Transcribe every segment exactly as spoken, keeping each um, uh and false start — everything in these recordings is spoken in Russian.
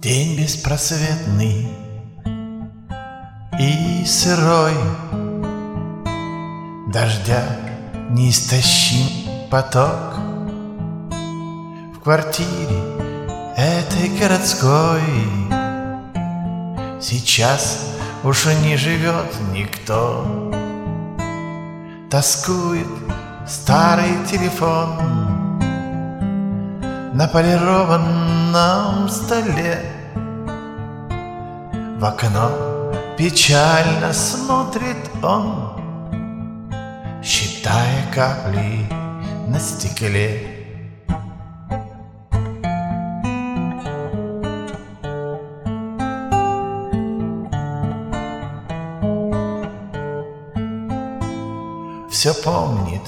День беспросветный и сырой, дождя неистощим поток. В квартире этой городской сейчас уж не живет никто. Тоскует старый телефон на полированном столе. В окно печально смотрит он, считая капли на стекле. Все помнит,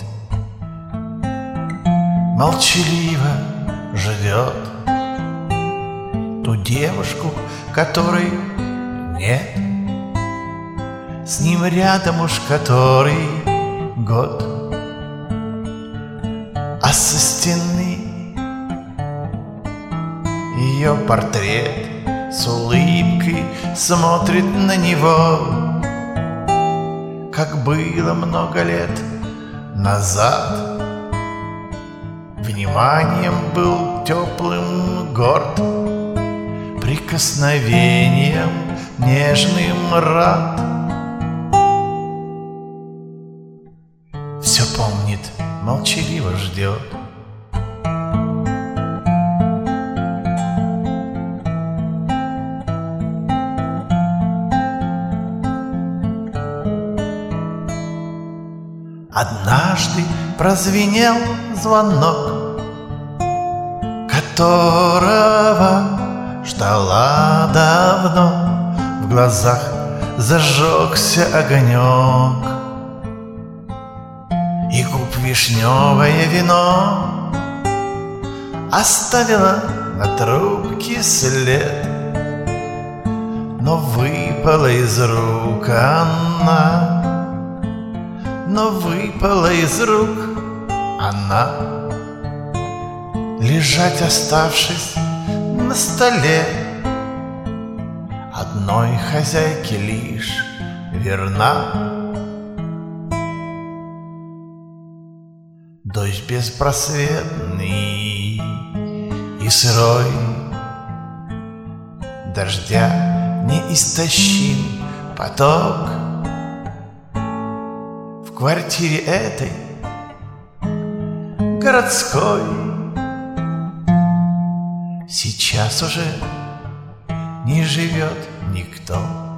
молчаливо ждет ту девушку, которой нет, с ним рядом уж который год. А со стены ее портрет с улыбкой смотрит на него, как было много лет назад. Вниманием был теплым горд, прикосновением нежным рад. Все помнит, молчаливо ждет. Однажды прозвенел звонок, которого ждала давно. В глазах зажегся огонек, и губ вишневое вино оставило на трубке след. Но выпала из рук она, но выпала из рук она, лежать оставшись на столе. Одной хозяйке лишь верна. Дождь беспросветный и сырой, дождя неистощим поток. В квартире этой городской сейчас уже не живет никто.